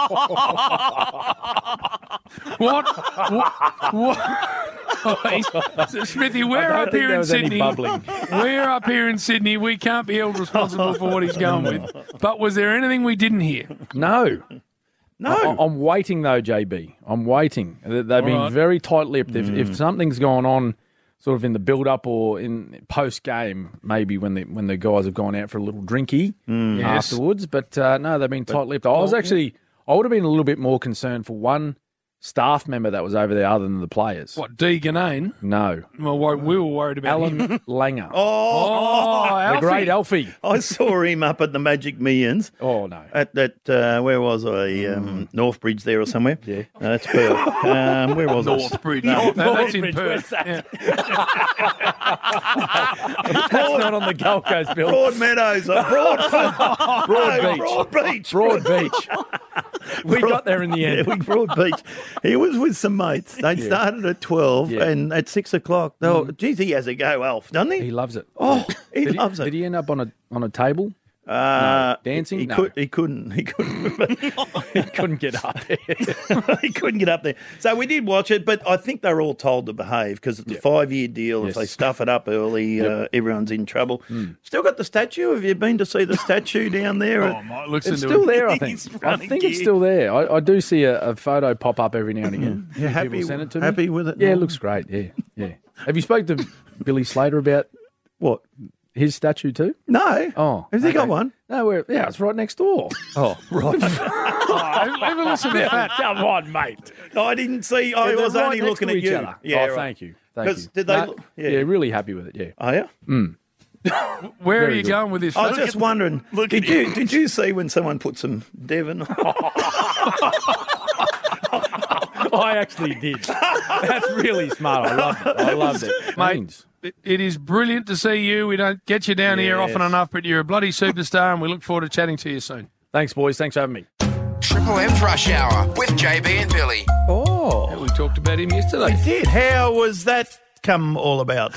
what? What? what oh, Smithy, we're I don't up think here there in was any Sydney. bubbling. We're up here in Sydney. We can't be held responsible for what he's going with. But was there anything we didn't hear? No. No. I, I'm waiting, though, J B. I'm waiting. They- They've been right. very tight-lipped. If, Mm. if something's gone on sort of in the build-up or in post-game, maybe when the when the guys have gone out for a little drinky Mm. Yes. afterwards. But, uh, no, they've been tight-lipped. I was actually – I would have been a little bit more concerned for one staff member that was over there other than the players. What, D. Ganane? No. Well, we we were worried about Alan him. Langer. Oh, Oh, the Alfie. great Alfie. I saw him up at the Magic Millions. Oh, no. At that, uh, where was I? Um, Northbridge there or somewhere? Yeah. No, that's Perth. Um, where was I? Northbridge. No, that's in Northbridge, Perth. where's Yeah. That's not on the Gold Coast, Bill. Broad Meadows. uh, Broad, Broad no, Beach. Broad Beach. Broad Beach. We got there in the end. Yeah, we Broad Beach. He was with some mates. They started at twelve, Yeah. and at six o'clock, they were, geez, he has a go, Alf, doesn't he? He loves it. Oh, he did loves he, it. Did he end up on a on a table? Uh, dancing? He, No. could, he couldn't. He couldn't. He couldn't get up there. he couldn't get up there. So we did watch it, but I think they're all told to behave because it's a five-year deal. If Yes. they stuff it up early, Yep. uh, everyone's in trouble. Still got the statue. Have you been to see the statue down there? Oh, Mike looks It's into still it. there, I think. He's I running think it's gear. still there. I, I do see a, a photo pop up every now and again. You happy- People send it to me. happy with it Yeah, now? it looks great. Yeah, yeah. Have you spoke to Billy Slater about What? his statue too? No. Oh, Has he got okay. one? No, we're, yeah, it's right next door. Oh, right. Oh, have a listen to that. Come on, mate. No, I didn't see. I Yeah, they're was right only next looking to at each you. other. Yeah, oh, right. thank you. Thank 'Cause you. did they No, look- yeah. yeah. really happy with it. Yeah. Oh, yeah? Mm. Where Very are you good. going with this? I was Look just at- wondering, did you did you see when someone put some Devon? I actually did. That's really smart. I loved it. I loved it. Mate, Means. it- it is brilliant to see you. We don't get you down here Yes. often enough, but you're a bloody superstar, and we look forward to chatting to you soon. Thanks, boys. Thanks for having me. Triple M's Rush Hour with J B and Billy. Oh, We talked about him yesterday. we did. How was that come all about?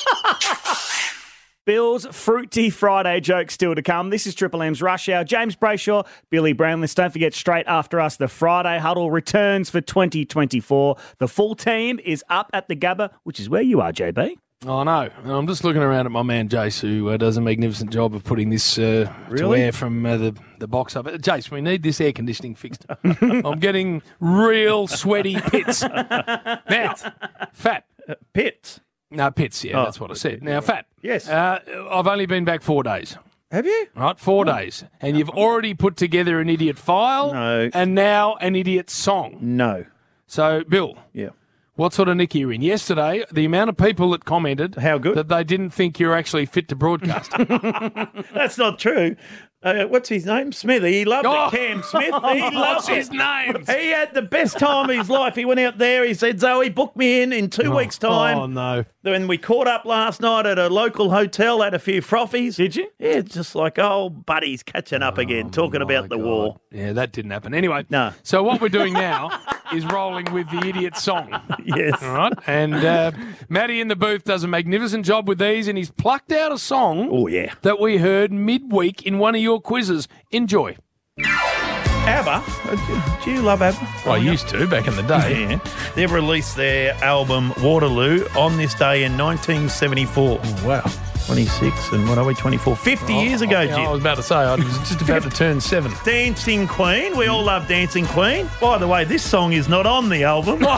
Bill's Fruity Friday joke still to come. This is Triple M's Rush Hour. James Brayshaw, Billy Brownless. Don't forget, straight after us, the Friday Huddle returns for twenty twenty-four. The full team is up at the Gabba, which is where you are, J B. Oh, no. I'm just looking around at my man, Jace, who uh, does a magnificent job of putting this uh, to Really? air from uh, the, the box up. Uh, Jace, we need this air conditioning fixed. I'm getting real sweaty pits. Now, Fat. Pits. No, pits, yeah, Oh, that's what I said. Now, Fat. Yes. Uh, I've only been back four days. Have you? Right, four days. And you've already put together an idiot file No. and now an idiot song. No. So, Bill, Yeah. what sort of nick are you in? Yesterday, the amount of people that commented How good? that they didn't think you're actually fit to broadcast. That's not true. Uh, what's his name? Smithy. He loved Oh. it. Cam Smith. He loved What's it. his name? He had the best time of his life. He went out there. He said, Zoe, book me in in two weeks' time. Oh, no. Then we caught up last night at a local hotel, had a few frothies. Did you? Yeah, just like old buddies catching up again, talking about the war. Yeah, that didn't happen. Anyway, No. so what we're doing now is rolling with the idiot song. Yes. All right. And uh, Matty in the booth does a magnificent job with these, and he's plucked out a song Oh, yeah. that we heard midweek in one of your quizzes. Enjoy. ABBA. Uh, Do you love ABBA? I used to back in the day. Yeah. They've released their album Waterloo on this day in nineteen seventy-four. Oh, wow. twenty-six, and what are we, twenty-four? fifty years ago, Yeah, Jim. I was about to say, I was just about to turn seven. Dancing Queen. We all love Dancing Queen. By the way, this song is not on the album. oh,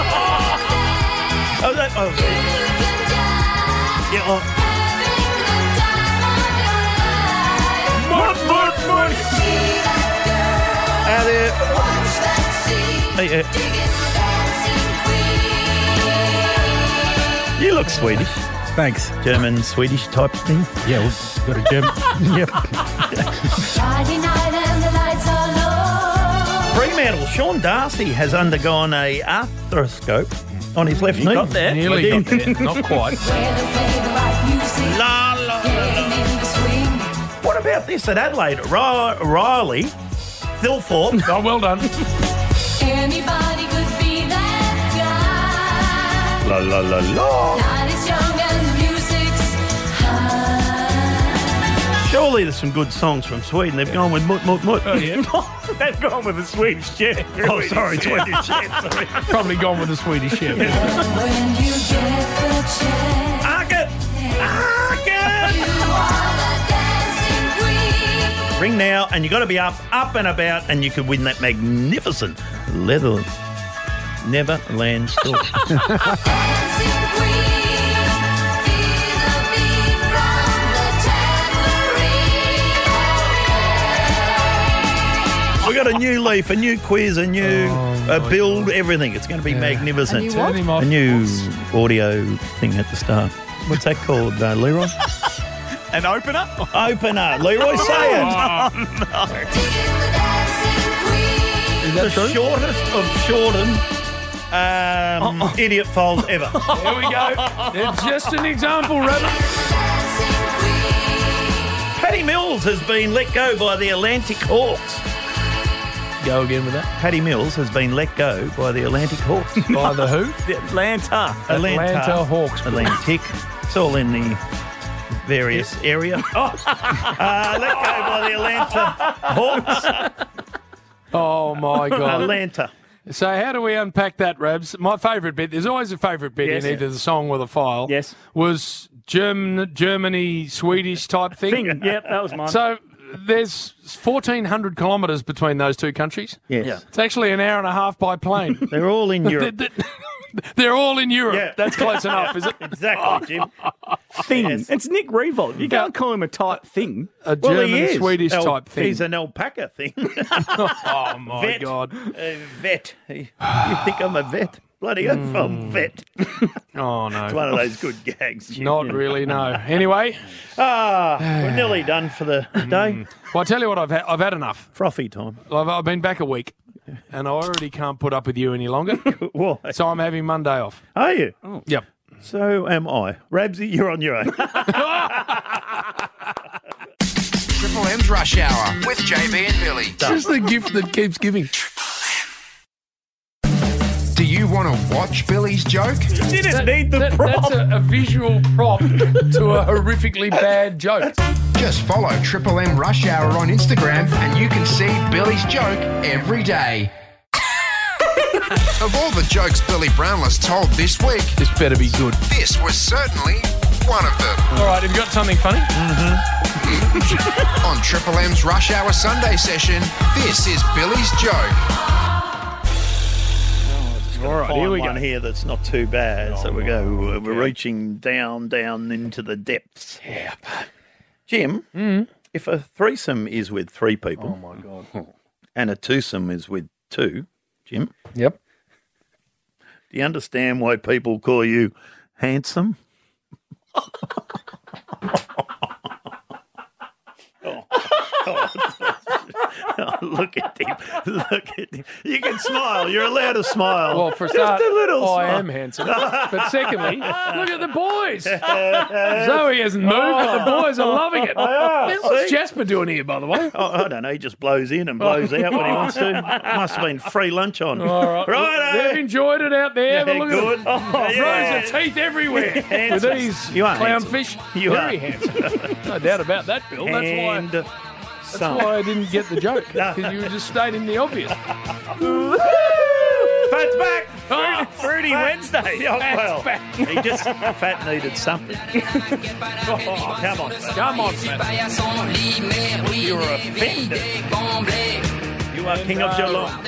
that, oh. Yeah, oh. Out there. Hey, uh, you look Swedish. Thanks. German, Swedish type thing. Yeah, we've got a German. Yep. Friday night and the lights are low. Fremantle, Sean Darcy has undergone a arthroscope on his left You knee. got there. Nearly I got did. there. Not quite. La, la, la, la. What about this at Adelaide? Ri- Riley Thilthorpe. Oh, well done. Anybody could be that guy. La la la la. Night is young and the music's high. Surely there's some good songs from Sweden. They've gone with Mut Mut Mut. Oh, yeah. They've gone with the Swedish chef. Oh, sorry, Swedish chef. Sorry. Probably gone with the Swedish chef. When you get the chance. Arket! Arket! You are the dancing queen. Ring now, and you got to be up, up and about, and you could win that magnificent leather Neverland store. Dancing queen. Feel the beat from the tambourine. We got a new leaf, a new quiz, a new Oh, uh, build, everything. It's going to be magnificent. A new what? Turn him off. A new audio thing at the start. What's that called, uh, Leroy? An opener? Opener. Leroy, say it. Oh, Is that the shortest of shortened um, idiot foals ever. There we go. It's just an example, Rabbit. Paddy Mills has been let go by the Atlantic Hawks. Go again with that. Paddy Mills has been let go by the Atlantic Hawks. By the who? The Atlanta. Atlanta Hawks. Atlantic. It's all in the various area. Oh. Uh, let go by the Atlanta Hawks. Oh, my God. Atlanta. So how do we unpack that, Rabs? My favourite bit, there's always a favourite bit Yes. in either the song or the file. Yes. Was German, Germany, Swedish type thing. Thing. Yep, that was mine. So there's fourteen hundred kilometres between those two countries. Yes. Yeah. It's actually an hour and a half by plane. They're all in Europe. They're all in Europe. Yeah. That's close enough, is it? Exactly, Jim. Thing. Yes. It's Nick Revolt. You can't call him a type thing. A Well, he German, is. Swedish Al- type thing. He's an alpaca thing. Oh, my vet. God. A vet. You think I'm a vet? Bloody oath, I'm vet. Oh, no. It's one of those good gags, Jim. Not really, no. Anyway. Ah, we're nearly done for the day. Well, I tell you what, I've had, I've had enough. Frothy time. I've, I've been back a week, and I already can't put up with you any longer. Why? So I'm having Monday off. Are you? Yep. So am I. Rabsy, you're on your own. Triple M's Rush Hour with J B and Billy. Just the gift that keeps giving. Do you want to watch Billy's joke? You didn't need the That- prop. that's a, a visual prop to a horrifically bad joke. Just follow Triple M Rush Hour on Instagram and you can see Billy's joke every day. Of all the jokes Billy Brownless told this week, This better be good. this was certainly one of them. All right, have you got something funny? On Triple M's Rush Hour Sunday session, this is Billy's joke. All right, Find here we one go. here that's not too bad. so we go. uh, We're reaching down, down into the depths. Yeah. Jim, Mm. if a threesome is with three people, oh my god, and a twosome is with two, Jim, Yep. do you understand why people call you handsome? Oh. Oh. Oh, look at him. Look at him. You can smile. You're allowed to smile. Well, for a Just start, a little I smile. am handsome. But secondly, look at the boys. Zoe hasn't moved, but the boys are loving it. are. What's See? Jasper doing here, by the way? Oh, I don't know. He just blows in and blows out when he wants to. Must have been free lunch on. All right. Righto. They've enjoyed it out there. but Yeah, look good. at them. Oh, Yeah. rows of teeth everywhere. With Handsome. these You are clownfish. You Very are. handsome. No doubt about that, Bill. That's why, And that's some. why I didn't get the joke. Because you were just stating the obvious. Fun Oh, it's back. Fruity, Fruity Fat. Wednesday. Yeah, Fat's well, back. he just Fat needed something. Oh, come on, Fat. Come on, Fat. You're offended. You are king of Geelong.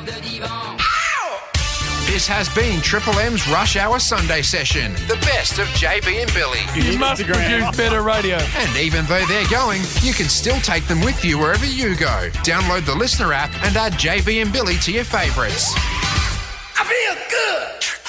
This has been Triple M's Rush Hour Sunday Session. The best of J B and Billy. You must produce better radio. And even though they're going, you can still take them with you wherever you go. Download the Listener app and add J B and Billy to your favourites. I feel good.